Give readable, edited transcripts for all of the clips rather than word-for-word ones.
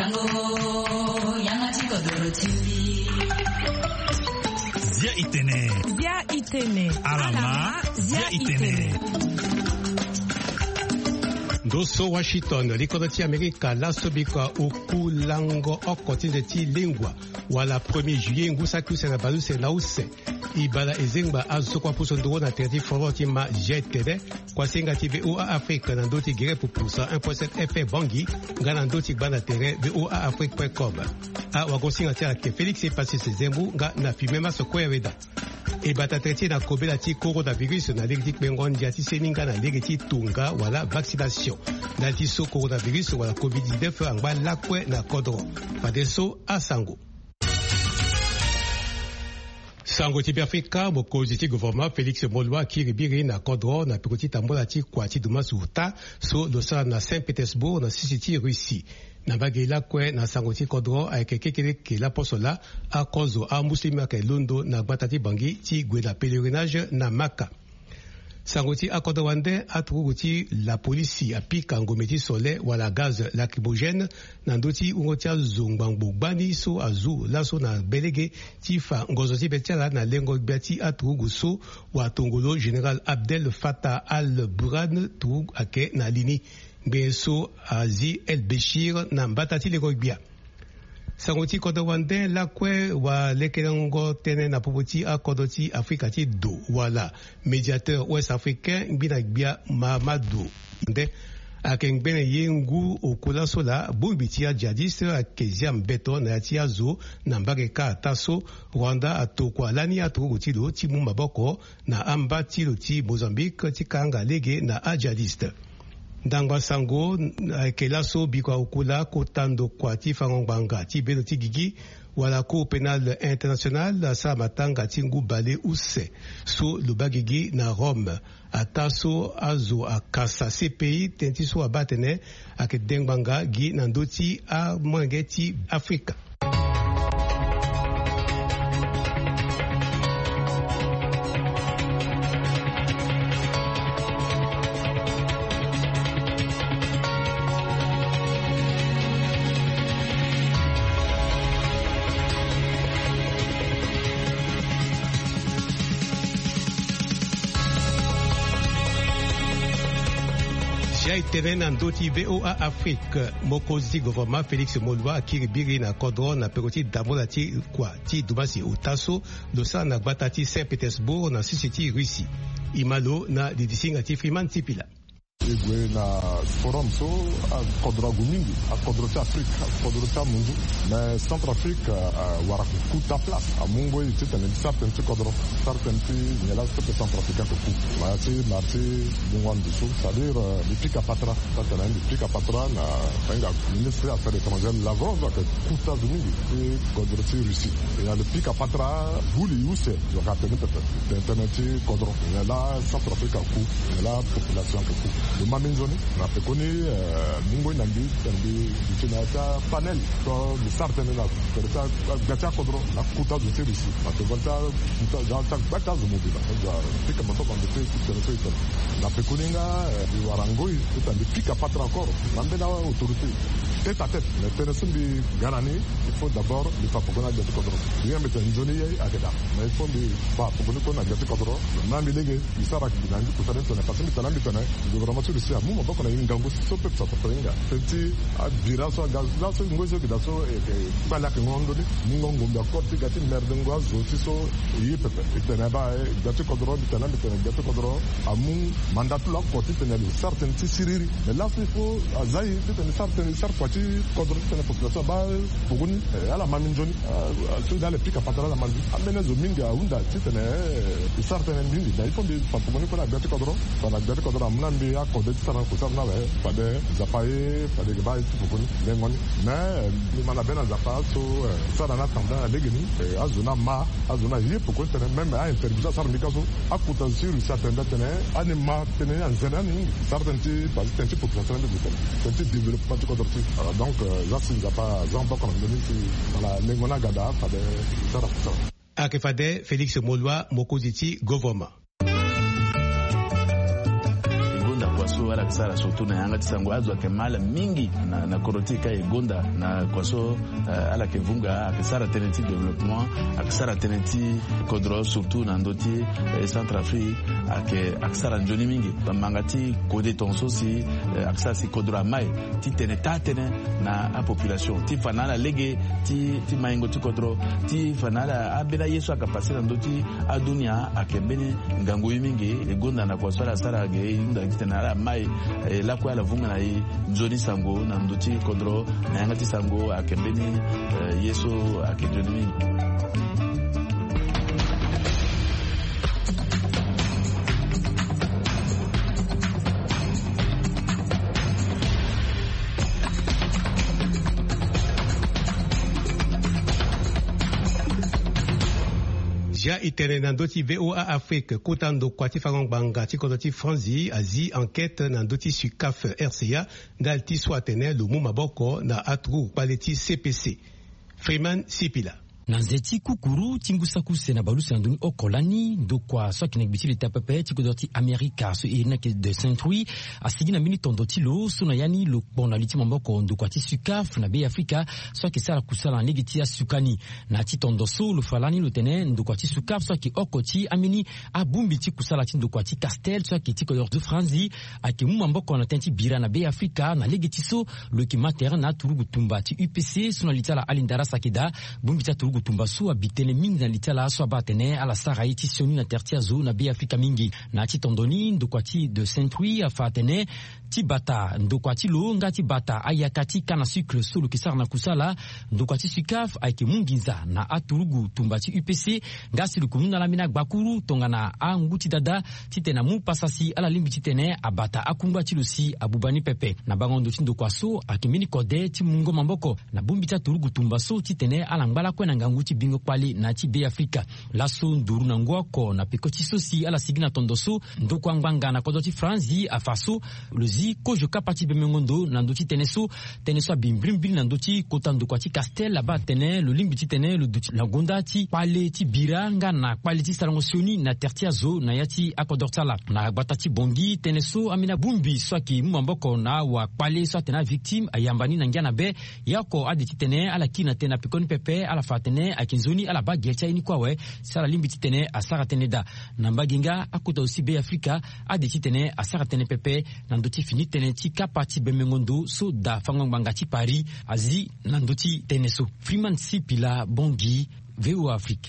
Zia Itene. Alama Zia Itene. Doso Washington, l'Économie américaine, la Sobika, Oku, Lango, Okotine, Lingua, Wala 1er juillet, Ngusa, Kusena, Baluse, Lause, Ibala, Ezengba, Azokwa, Pusondoro, Naterdi, Forotima, Jetere, Kwasenga, VOA Afrique, Nandoti, Gere, Pupusa, 1.7 FF Bangui, Ganandoti, Banatere, VOA Afrique.com. A Wagosinga, Tiake, Félix, et passé ses Zembu, na Fimema, Sokoyaveda. Et batatreti na kobela ti coronavirus na legiti bengondi ati seninga na legiti tunga wala vaccination na ti so coronavirus wala covid-19 angba lakwe na kodro padeso asango sango ti Afrika mokozi ti gouvernement Félix Molwa kiribiri na kodro na pikoti tambola ti kwati duma suta so losala na Saint-Pétersbourg na sisiti Russie na bagela kwe na sangoti kodro ayekekekele ke la posola a kozo a muslima ke londo na batati bangi ti gwela pèlerinage na Maka. Sangoti a kodro wande atruguti la polisi apika ngometi sole wala gaz lacrymogène na ndoti ungotia zongbango bani so azu laso na belege ti fa ngozoti betiala na lengo biati atrugu so wa tongolo Général Abdel Fattah al-Burhan trug ake na lini Beso Azi El Béchir na mbatati le Gogbia. Sangoti kodowande lakwe wa lekelango tene na popoti a kodoti Afrika ti do wala médiateur ouest africain binagbia Mamadou nde akengbene yengu okula sola bubitia jadis akezia mbeto na tia zo na mbageka taso Rwanda atokwa lani atuguti lo ti mumaboko na amba ti lo ti Mozambique ti kanga lege na ajadiste. Dangwa sango kelaso bikwa ukula kotando kwa ti fangongbanga ti belo ti gigi wala ko penal international sa matanga ti ngu bale use so lubagigi na Rome ataso azo akasa CPI tenti so abatene ake dengbanga gi na ndoti a mwenge ti Afrika. Terrain ndoti VOA Afrique mokozi gouvernement Félix Molwa kiribiri na kodro na pekoti damola ti kwa ti dumasi utaso losa na batati Saint-Pétersbourg na sisiti Russie imalo na didisinga ti Freeman Tipila. Igwe na forum so a kodro gumingi a kodro ti Afrique a kodro ti mundu na Centrafrique wara kuta place a mungo ti tene sarten ti kodro sarten ti nyela peuple centrafricain ko ku ma ti marti bungwandu so c'est-à-dire le pic à patra tatana le pic à patra na fanga ministre des affaires étrangères Lavrov que kuta gumingi ti kodro ti Russie et le pic à patra buli use yo rappelle peut-être internet ti kodro nyela Centrafrique ku nyela population ko ku le Mamenzoni, on a fait connu Mungo Nandi, ta panel, le sartène là, Gatia Kodro, la Kuta du Térisi, la Volta, Kuta, Bata de Mobile, c'est comme ça qu'on a fait, la Pekoninga, du Warangoi, tout un pic à patra encore, l'ambena autorité, tête à tête, le terrain de Garani, il faut d'abord les Papogona de Kodro. Rien mettre une zone à Gada, mais il faut des Papogona de Kodro, Namilege, il s'arrête, il a dit que ça n'est pas simple, il devrait vraiment Russia mu maboko na ingango so pe sa patenga tenti a biraso gazo ngozo bidaso e bala ke ngondo ni ngongo mba korti gati merde ngozo so yi pepe itena ba gati kodro bitana gati kodro amu mandatu la korti tenelu certain ti siriri mais là il faut azai tena certain sarfati kodro tena population ba buguni ala maminjoni so dale pika patara la mandi amena zo minga unda tena certain mingi da il faut de papomoni ko la gati kodro para gati kodro amnambi kodeti sana kusana na pade zapaye pade gbai tukuni ngoni na ni mana bena zapa so sana na tanda legeni azuna ma azuna yi poko tene même a interview sa mikaso akuta sur certains tene anima tene anzana ni certains pas tenti population de butel tenti développement de kodorti donc là si zapa zamba comme ni la ngona gada pade sara akefade Félix Molwa mokoziti gouvernement kwa so ala kisara surtout na yanga tisango azo akemala mingi na korotika egonda na kwa so ala kevunga akisara teneti development akisara teneti kodro surtout na ndoti Centrafrique akisara njoni mingi bamangati kode tonso si akisara si kodro mai ti tenetane na a population ti fanala lege ti maingo ti kodro ti fanala abela yesu akapasira ndoti adunia akembeni ngango mingi egonda na kwa sala sara ge inda kitana mai la kwa la vunga na njoni sango na ndoti kodro na yanga ti sango akembeni yesu akejoni mingi. Ja itene nandoti VOA Afrique kutando kwati farong ti kodoti Franzi Asie enquête nandoti Sukaf RCA dalti swatene lumu maboko na atru paleti CPC. Freeman Sipila. Nanzeti kukuru tingusa na balusa nduni okolani ndokwa soki na gbitili tapepe tikodoti Amerika so irina ke de Saint-Louis asigina mini tondoti lo sona yani lo bona liti mamboko ndokwa ti Sukaf na be Afrika soki sala kusala negiti ya Sukani na ti tondoso lo falani lo tene ndokwa ti Sukaf soki okoti amini abumbi ti kusala ti ndokwa ti Castel soki ti kodor de Franzi ake mu mamboko na tenti bira na be Afrika na legiti so lo ki mater na turugu tumba ti UPC sona litala alindara sakida bumbi ta turugu tumbasu abitene mingi na litala so abatene ala sara iti sioni na tertia zo na be Afrika mingi na ti tondoni ndokwati de Saint-Louis afatene ti bata ndokwati lo ngati bata ayakati kana cycle solo kisar na kusala ndokwati Sukaf aike munginza na aturugu tumbati UPC ngasi lukumuna lamina gbakuru tongana anguti dada titena mu pasasi ala limbi titene abata akungwa tilusi abubani pepe na bangondo tindo kwaso akimini kode ti mungo mamboko na bumbita turugu tumbaso titene ala ngbala kwena nganguti bingo kwali na ti be Afrika laso nduru na ngwako na pekoti sosi ala sigina tondoso ndokwa ngbanga na kodoti Franzi afaso lozi kojo kapati bemengondo na ndoti teneso bimbrim na ndoti kota ndokwa ti Castel laba tene lo limbi ti tene lo duti la gonda ti pale ti biranga na pale ti salongosioni na tertia zo na yati akodortala na gbata ti bongi teneso amina bumbi swaki mamboko na wa pale so tena victime ayambani na ngiana be yako adi ti tene ala kina tena pikoni pepe ala fatene akinzoni ala ba gelcha ini kwawe sala limbi ti tene asara tene da na mbaginga akota aussi be Afrika adi ti tene asara tene pepe na ndoti fini tene ti kapati bemengondo so da fangongbanga ti Paris Asie na ndoti tene so Freeman Sipila Bongi VOA Afrique.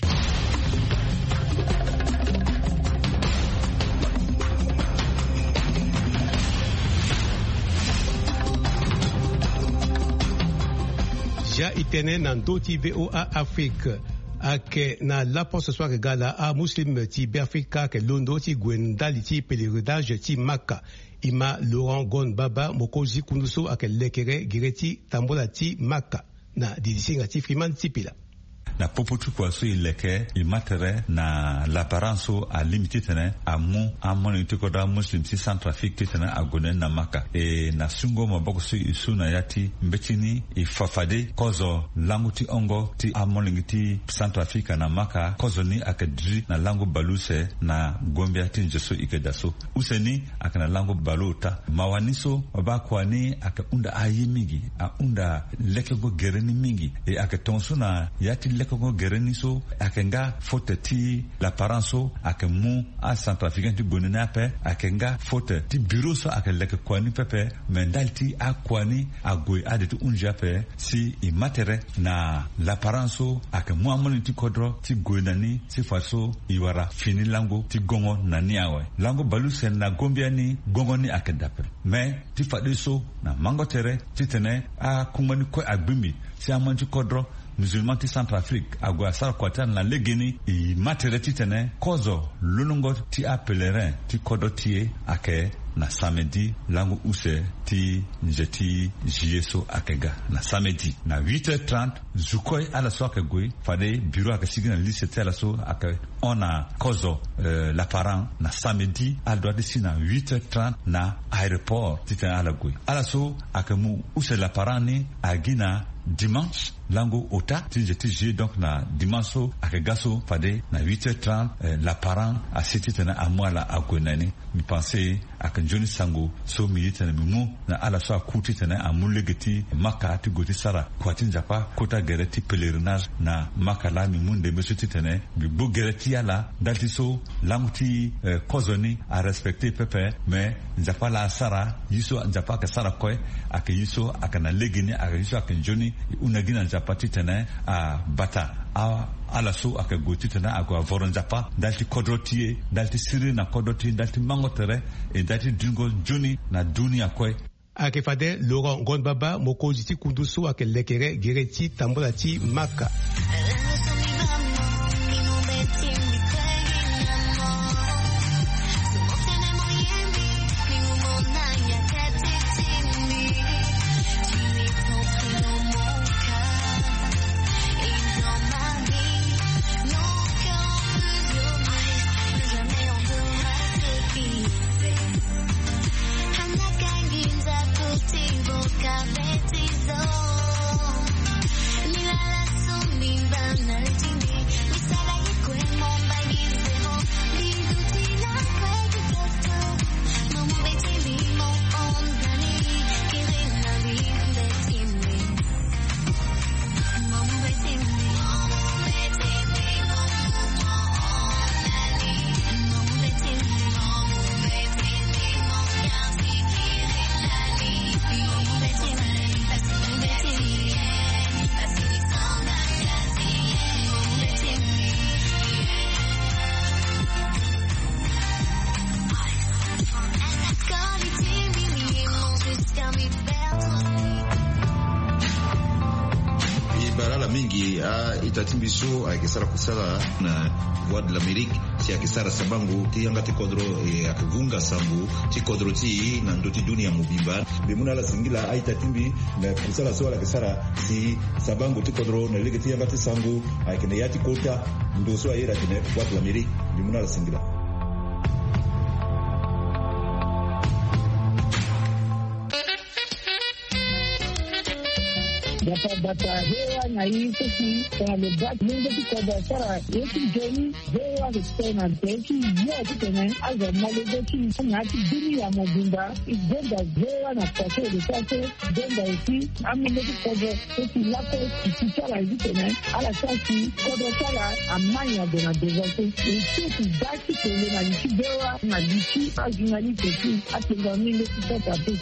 Ja itene nandoti VOA Afrique ake na la poste soir gala a muslim ti be Afrika ke londo ti gwendali ti pèlerinage ti Maka ima Laurent Gon Baba mokozi kunduso ake lekere gireti tambola ti Maka na didisinga ti Freeman Sipila. Na popotu kwa so ileke imatere na l'apparence a limité tene amu amoni tikoda muslim si Centrafrique tene agone na Maka e na sungo maboko so isuna yati mbetini ifafade kozo langu ti ongo ti amoni ti Centrafrique na Maka kozo ni akadri na langu baluse na Gambia ti njeso ikedaso useni akana langu baluta mawaniso wabakwa ni akaunda ayimigi aunda lekego gereni mingi e akatonso na yati lekego gereni so akenga faute ti l'apparence so akemu a Centrafricain ti bonene ape akenga faute ti bureau so akeleke kwani pepe mendalti akwani agoi adetu unja pe si imatere na l'apparence so akemu amoni ti kodro ti goinani si faso iwara fini lango ti gongo na niawe lango baluse na Gambia ni gongo ni akedape me ti fadi so na mangotere ti tene a kumani ko agbimi si amoni ti kodro musulman ti Centrafrique agwa sar kwatan la legeni i matere ti tene kozo lulungo ti a pèlerin ti kodo tie ake na samedi langu use ti njeti jieso akega na samedi na 8h30 zukoi ala so akegoi fade bureau akasigina liste tela so ake ona kozo l'apparent na samedi al doit d'ici na 8h30 na aéroport ti tene ala goi ala so akemu use l'apparent ni agina dimanche lango ota ti jeti je donc na dimanche akagaso fade na 8h30 la parent a seti na amwala akonani mi pensé akanjoni sango so mi yitana mi mu na ala so akuti tana amulegeti maka ti goti sara kwati japa kota gereti pèlerinage na maka la mi munde mesuti tana bi bo gereti ala dalti so languti kozoni a respecter pepe mais japa la sara yiso japa ka sara koy aka yiso aka na legini aka yiso aka joni unagina japa ti tana a bata a ala so aka goti tana aka voron japa dalti kodrotie dalti siri na kodroti dalti mangotere e dalti dungo joni na dunia koy ake fade Laurent Gondbaba mokozi ti kunduso ake lekere gereti tambola ti maka itatimbiso akisara kusala na voix de l'Amérique si akisara sabangu ti yanga ti kodro akivunga sambu ti kodro ti na ndoti dunia mubimba bimuna la singila aitatimbi na kusala so akisara si sabangu ti kodro na lege ti yanga ti sangu akine yati kota ndoso ayera kine voix de l'Amérique bimuna la singila. Bata hewa na hizo si kwa lebat mungu kwa sara yeki jeni hewa kutena teki ya kutena aza malego na kidini ya mobimba igenda hewa na kwa de sase genda isi amile kwa eti lako kisala ikutena ala sasi kwa sara amanya de na desate isi baki kule na hewa na lisi ajunali teki atenga mingi kwa tu.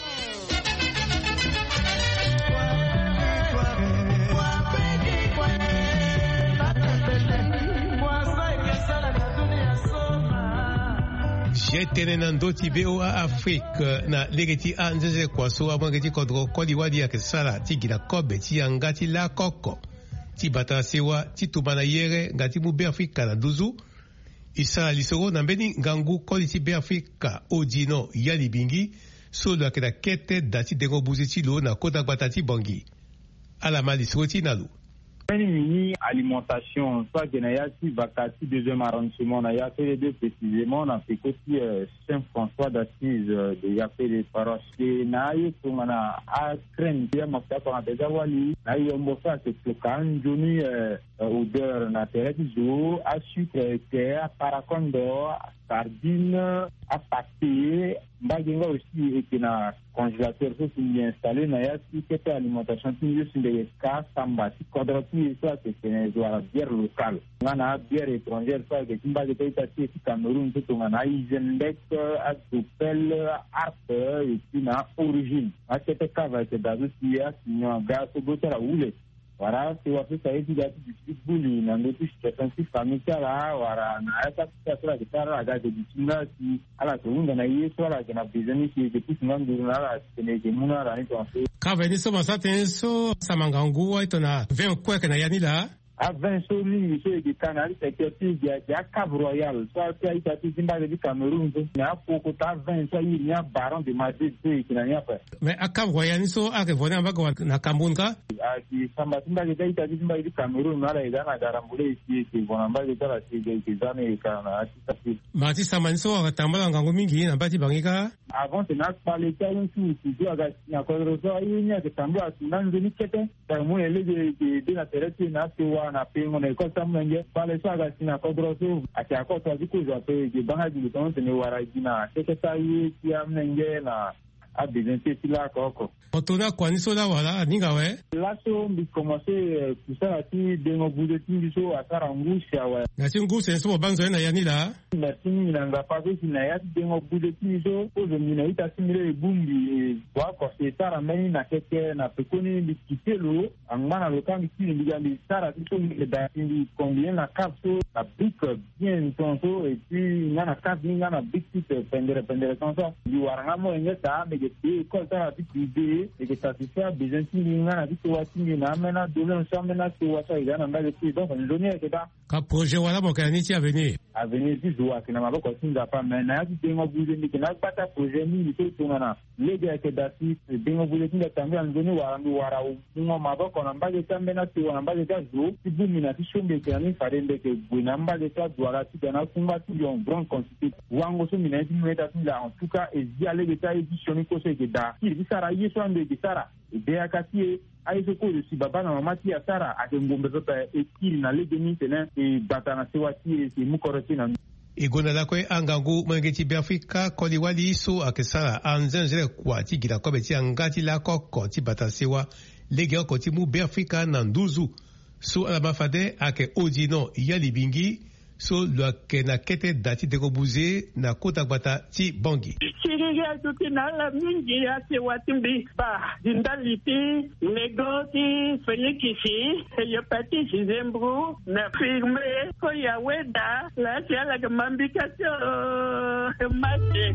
Jetene na ndoti VOA Afrique na legeti anzeze kwa so abangeti kodro kodi wadi ya kesala ti gila kobe ti angati la koko ti bata sewa ti tubana yere ngati mu be Afrika na duzu isala lisoro na mbeni ngangu kodi ti be Afrika odino yali bingi so lo akeda kete dati dengo buzi ti lo na kota gbata ti bongi alama lisoro ti nalu Mini alimentation, soit que Nayati Bakati, deuxième arrondissement, Nayati les deux précisément, on a fait côté Saint-François d'Assise de Yapé les paroches. Naïe, on a à craindre, il y a ma fête, on a déjà wali, naïe, on va faire ce flocan, Johnny, odeur naturelle du jour, à sucre, terre, paracondo, sardine, à pâté, Bagenga aussi était dans congélateur qui est installé na ya si que alimentation qui est sur les cas samba si quadrati soit que c'est une bière locale ngana bière étrangère soit que timba de pays tati si Cameroun tout ngana Izenbeck à Topel Art et puis na origine à cette cave avec dazu si ya sinon gaz au botara oule voilà c'est wa fait ça est déjà du football na notre situation famille là voilà na ça c'est la guitare la de bitina si ala tunda na yeso la que na besoin qui est depuis nganduru na que muna la ni to fait kava ni so masate so samangangu wa itona 20 kweka na yanila à 20 soli so de canal c'est que tu ya Cap Royal soit tu as été timba de Cameroun na poko ta 20 so il y a baron de Madrid qui na pas mais à Cap Royal ni so a que vona ba na Kambunga qui Sambatimba qui était dit Cameroun na idana garambule ici qui bonamba qui tala qui zane kana atitafi Mati Samanso akatambala ngango mingi na bati bangika avant de n'a pas les cas qui doit na kodroso ayinya que tambua tunanze ni kete tamu ele de la terrestre na tewa na pengo na ko samenge pale saga sina kodroso akakota zikuza pe de banga di tonte ne warajina kete sai kiamnenge na a besoin la coco. Otona kwaniso la wala ningawe. Là so bi commencer tout ça ati de no budeti biso asara ngusha wa. Ngati ngusha so banzo na yanila. Merci nanga pa ko sina ya de no budeti biso ko zo mina ita simile bumbi wa ko se sara meni na keke na pekoni bi kitelo angmana lokami kini bi sara biso ni da indi combien la capso la brique bien tonto et puis ngana cap ngana big petite pendere tonto bi waranga mo ngeta et quand ça a été et que ça se fait besoin de na dit que na mena dole ensemble na que ça il y a dans le pays donc on donne que ça ka projet wala bokaniti à venir du joie que na maboko singa pa mais na dit ngo bouger ni que na bata projet ni to tona les gars que dati dingo bouger ni tambi en donner wara ngo maboko na mbaje tambe na tu na mbaje ka zo ti bumi na ti shombe que ni farende que buina mbaje ka doara ti na kumba ti yon grand quantité wango so mina ti meta ti la en tout cas et y aller détail édition ko se que da il sara yeso ande de sara de akati aiso ko si baba na mama ti asara akengombe zota ekili na legeni tena e batana sewati e mukoroti na igona la kwe angangu mangeti biafrika koli wali iso akesara anzenjere kwa ti gila kobe ti angati la koko ti batasewa lege ko ti mu biafrika na nduzu so alabafade ake odino yali bingi so lo ke na kete dati de kobuze na kota bata ti bangi ya tutina la mingi ya se watimbi ba dindaliti negoti fenikisi yo pati zembru na firme ko ya weda la sia la mambikacho mate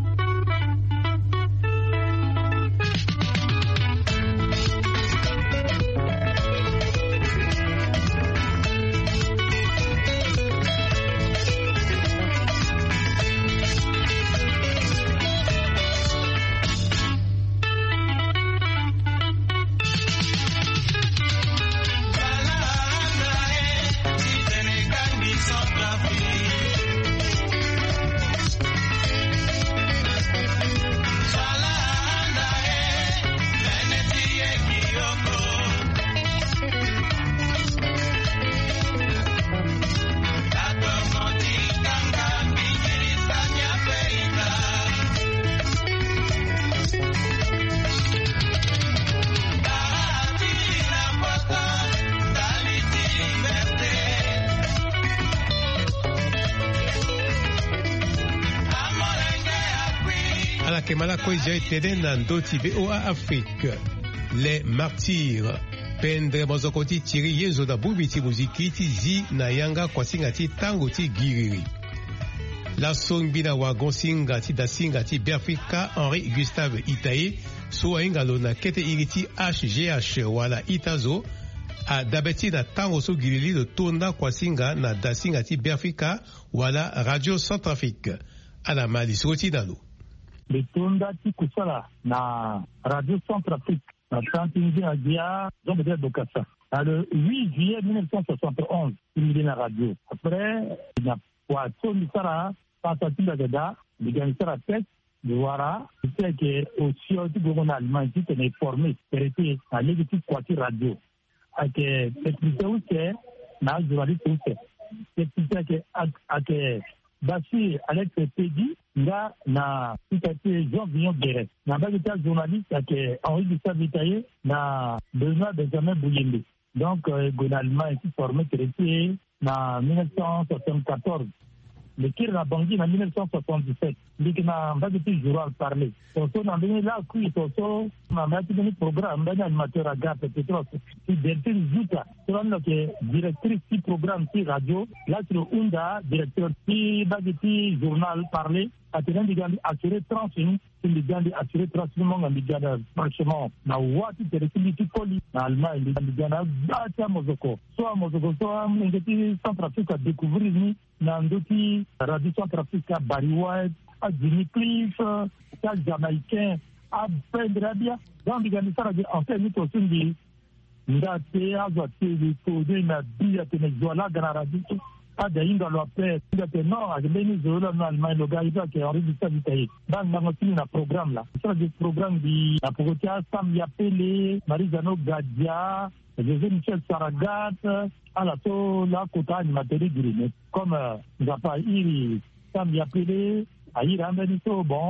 Kemala Koizia etene na ndoti VOA Afrique. Les martyrs. Pendre mozokoti tiri yezo da bubiti muziki ti zi na yanga kwa singa ti tango ti giriri. La songbi na wagon singa ti da singa ti Biafrika Henri Gustave Itaye so ingalo na kete iriti HGH wala Itazo a dabeti na tango so giriri do tonda kwa singa na da singa ti Biafrika wala Radio Centrafrique. Ala mali soti dalo. Le tonda ti kusala na Radio Centrafrique na Tantingi Agia donc de Bokassa. Le 8 juillet 1971, il est na radio. Après, il a poisson misara passatinda gada, il gagne sa tête de Wara, c'est que aussi au gouvernement allemand qui était formé, c'était à l'équipe quati radio. Que c'est plutôt que na journaliste c'est plutôt que Basi Alex Pedi nga na itati Jean Vignon Guéret na bagita journaliste ake Henri Gustave Itaye na Benoît Benjamin Bouyembe donc globalement ici formé traité na 1974 le kir na Bangui na 1977 likina bagiti journal parler toto na bini la kui toto na mati bini programme bani animateur aga peut-être si Delphine Zouta selon que directrice du programme ci radio là sur Unda directeur ci bagiti journal parler atena digandi assurer transmission qui digandi assurer transmission ngam diganda franchement na wati telefoni koli na Allemagne diganda bata mozoko so ngeti Centrafrique a découvrir ni na ndoti Radio Centrafrique Bariwa à Jimmy Cliff à Jamaïcain à Pendrabia dans digandi sara de en fait nous aussi ndate azwa tele tode na bia tene zola granadito ada inga lo pe ndate no ageni zola no Allemagne lo gaida ke enregistré vitaye dan na ngoti na programme là ça des programmes di na pokotia sam ya pele Marizano Gadia José Michel Saragat ala to la kota ni materi dirine comme ngapa iri sam ya pele ayira mbeni so bon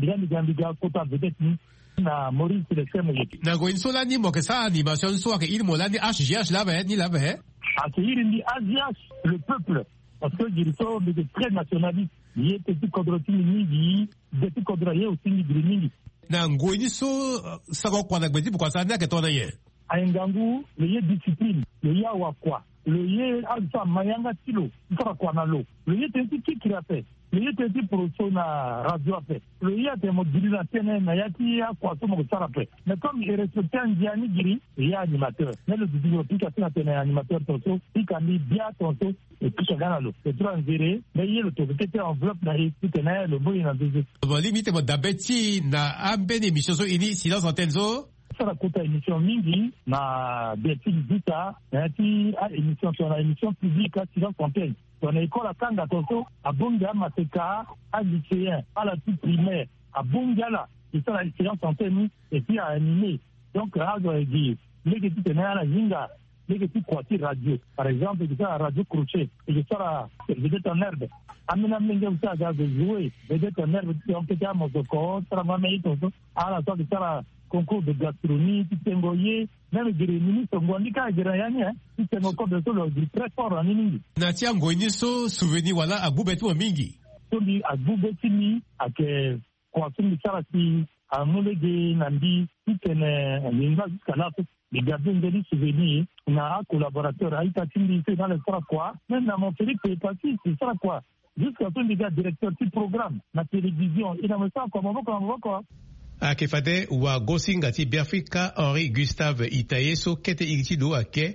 diga kota vedeti na Maurice le Semo yeti na go insola ni mo ke sa animation so ke il mo la ni HGH la ba ni la ba accueillir une Asias, le peuple, parce que ils sont très nationalistes. Il y a petit Kodroti Mingi, petit Kodroye aussi Mingi. Na ngoni so sako kwa na gbedi pourquoi ça na ke tona ye. A Ngangu, le y discipline, le y wakwa, le y alsa mayanga tilo, ça kwa na lo. Le y tenti qui a fait. Le y tenti proso na radio a fait. Le y a te modulina tene na yaki ya kwa so mo sara fait. Mais comme il respecte un diani giri, il y a animateur. Mais le discipline qui a fait na tene animateur tonso, il a mis bien tonso et puis chacun a l'eau. C'est trop engéré, mais il y a l'autorité enveloppe na et tout est le boy na deux. Bon limite mo dabeti na ambe émission so ini silence antenne zo. La kota émission mingi na Delphine Dita et à émission sur la émission publique à silence antenne. Dans l'école à Kanga Tonto, à Bonga Maseka, à lycéen, à la toute primaire, à Bongala, et ça la silence antenne et puis à animer. Donc là je vais dire les petits ténèbres à la Zinga, les petits quartiers radio, par exemple, et ça la radio crochet, et ça la vedette en herbe. Amina Menga aussi à jouer, vedette en herbe, on peut dire Mosoko, ça la mamie Tonto, à la sorte de ça la concours de gastronomie, Titengoye, même des ministres, Ngwandika et Gerayani, c'est encore de tout le très fort en Nini. Natia Ngweniso, souvenir, voilà, à Boubetou Mingi. Tobi, à Boubetini, à que, Kwasumi Sarati, à Moulege, Nandi, Titene, Ninga jusqu'à là, les gardiens de souvenirs, on a un collaborateur, à Itatini, c'est dans le quoi, même dans mon Félix, c'est parti, c'est ça quoi. Jusqu'à ce que les directeur du programme, la télévision, il a mis ça comme on va. Akefade wa gosinga ti Biafrika Henri Gustave Itayeso kete ikitido ake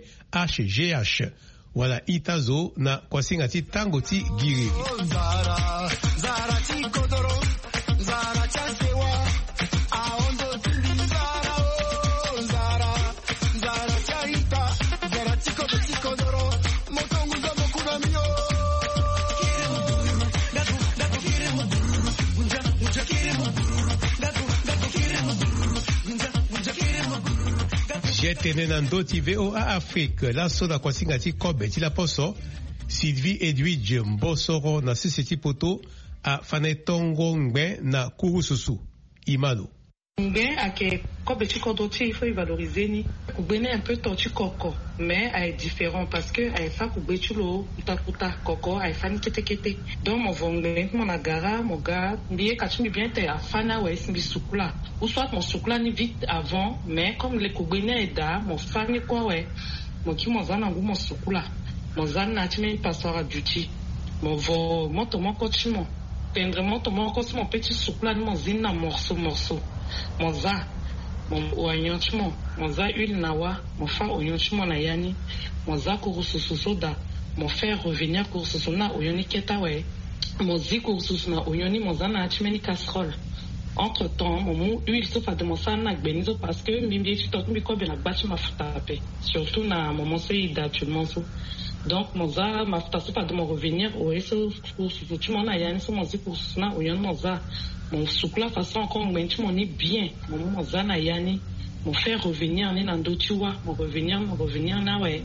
HGH wala itazo na kwasinga ti tango ti giri zara zara ti kodoro zara chasewa aondo ti zara o zara zara chaita zara ti kodoro motongu za mokuna mio Jetene nandoti VOA Afrique la soda kwa singati kobe ti la poso Sylvie Edwidge Mbosoro na sisiti poto a fanetongo ngbe na kurususu imalo Ngbe ake kobe ti kodoti il faut valoriser ni kubene un peu tortu koko mais est différent parce que ay fa kube chulo utakuta koko ay fa ni kete donc mon vongbe mon agara mon gars bien kachumi bien te afana ouais simbi sukula ou soit mon sukula ni vite avant mais comme les kubene eda mon fani quoi ouais mon ki mon zana ngu mon sukula mon zana ti men passoir à duty mon vo mon to mon coach mon pendre mon to mon coach mon petit sukula ni mon zina morceau mon za mon oignon mon za huile nawa mon fa oignon na yani mon za kurususu soda mon faire revenir kurususu na oignon keta we mon zi kurususu na oignon mon za na chimeni casserole entre temps mon huile so fa de mon sa na gbenizo parce que mbimbi ti tot mbi ko be na gbachi mafuta pe surtout na moment so ida actuellement so donc mon za mafuta so fa de mon revenir o eso kurususu na yani so mon zi kurususu na oignon mon za mon soukla façon encore maintenant on est bien mon zana yani mon faire revenir ni nandotiwa mon revenir na ouais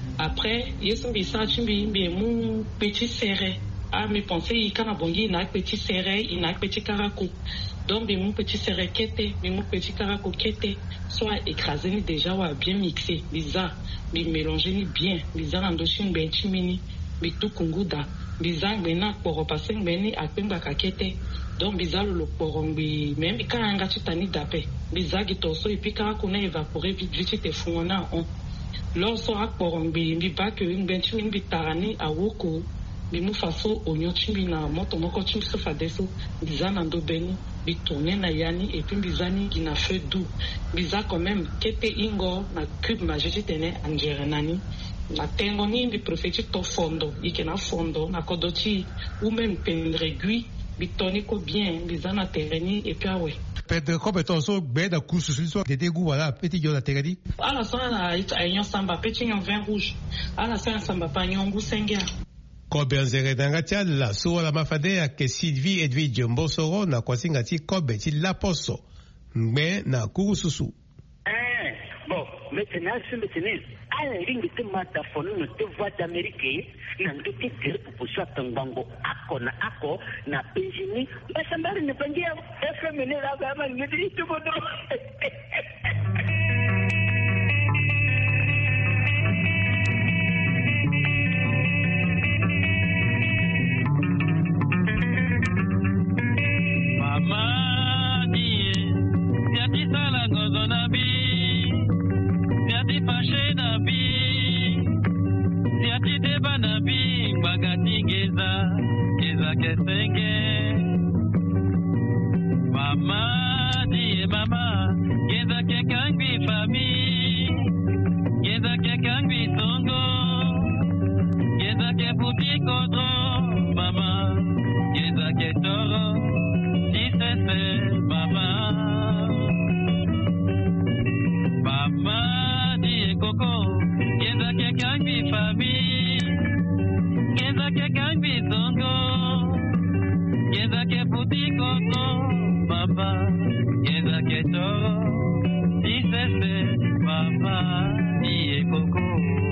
après yesu bisa chimbi mon petit serré ah mais penser il kana bongi na petit serré il na petit caracou donc mon petit serré kete mon petit caracou kete soit écrasé ni déjà ouais bien mixé bizarre mais mélanger ni bien bizarre nandochi mbenti mini bitu kunguda bizarre bena pour repasser beni akemba kakete donc bizarre le porongbi même quand anga tani dape bizarre gitoso et puis quand on a évaporé vite te fona on lorsque a porongbi bi ba que une benchi min bitarani a woko bi mu faso onyo chimbi na moto moko chimbi so fadeso bizarre nando beni bi tourner na yani et puis bizani qui na feu doux bizarre quand même kete ingo na cube majiti tene angerenani la tengo ni bi prophétique to fondo ikena fondo na kodoti ou même pendregui bitoni ko bien bizana tereni et puis awe Pedro Cobetonso, Beda Koussou, des dégoûts, voilà, petit yo la terre dit. À la soirée, il y a un samba, petit en vin rouge. À la soirée, samba, pas un goût singulier. Kobe nzere dangatia la so la mafade ya ke Sylvie Edwige Mbosoro na kwasingati Kobe ti la poso. Mbe na kurususu. Bon, maintenant, à la ligne de Mataphone, te voix d'Amérique, n'a pas été gré pour soit un bango, ako, n'a péjini, mais ça m'a ne pas dire, FMN la gamme, ne dit tout bon. Mama, die, ya ti sala gozo na bi. Siati fashe na bi, siati deba na bi, bagati geza kesenge. Mama, die mama, geza ke kangbi fami, geza ke kangbi songo, geza ke puti kodro, mama, geza ke toro, disese, mama. Mama, Coco, Geza ke kangbi fami, Geza ke kangbi songo, Geza ke puti koto, Mama, Geza ke toro, disese, Mama, die Coco.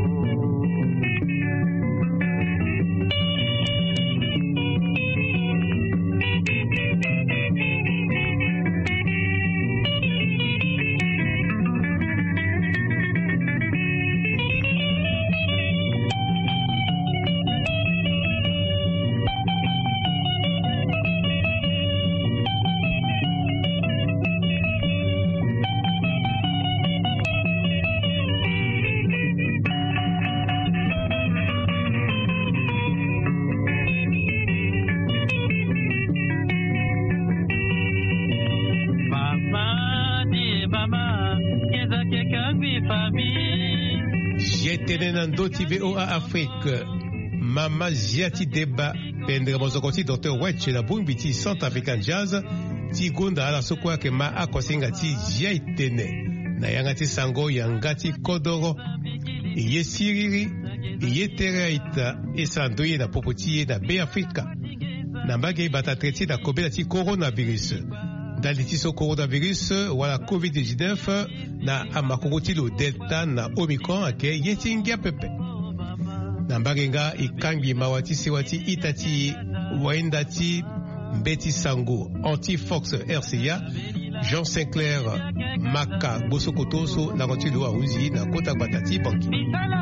Ndoti VOA Afrique Mama Ziati Deba Pendre Mozokoti Dr. Wetch la Bumbiti Centre African Jazz Ti Gonda ala sokwa ke ma akosenga ti Ziaitene na yangati sango yangati kodoro Iye siriri Iye tereita Esandoye na popoti na Be Afrika Nambage bata treti na kobela ti coronavirus Daliti so coronavirus wala COVID-19 na amakokotilo Delta na Omicron ake yetingia pepe. Nambagenga ikangi mawati sewati itati waindati Betty Sango Anti-Fox RCA Jean Sinclair Maka Bosokotoso na kontilo wa uzi na kota batati banki.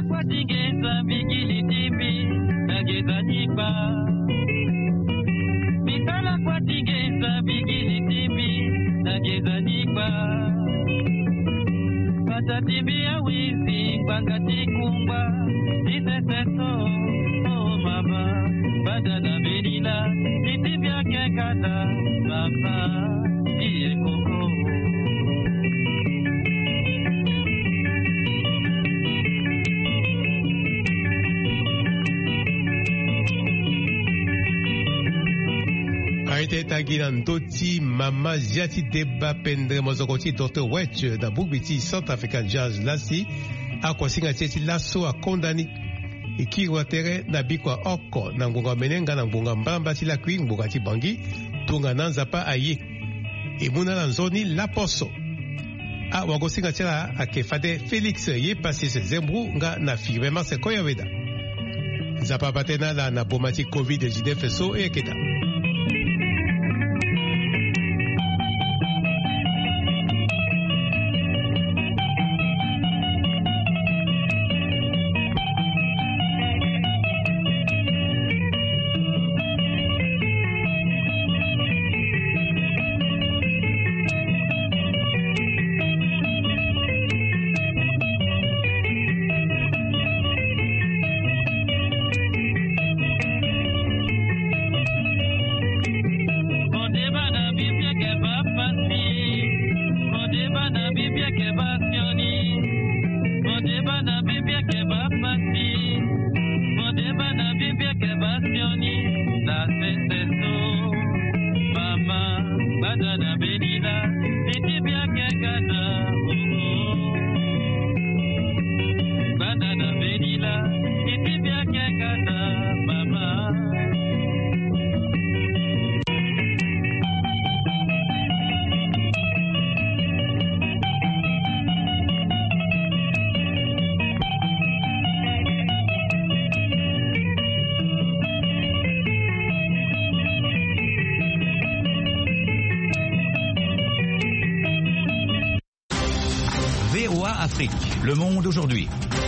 Misala kwa tigeza bigili tibi na geza nipa Patatibi ya wizi bangati kumba Iseseso oh mama Badana belila Itibia kekata Mama Iye koko Aite tagina ndoti Mama Ziati Deba Pendre Mozokoti Dr. Wetch da Bubiti Centre African Jazz lasi akwasinga teti laso akondani ikirwa tere na bikwa oko na ngunga menenga na ngunga mbamba ti la kwing ngunga ti bangi tunga nanza pa aye imuna na nzoni la poso a wagosinga tela akefade Felix ye pasise zembru nga na firme mase koya weda zapa batena la na bomati COVID-19 so ekeda. Afrique. Le Monde aujourd'hui.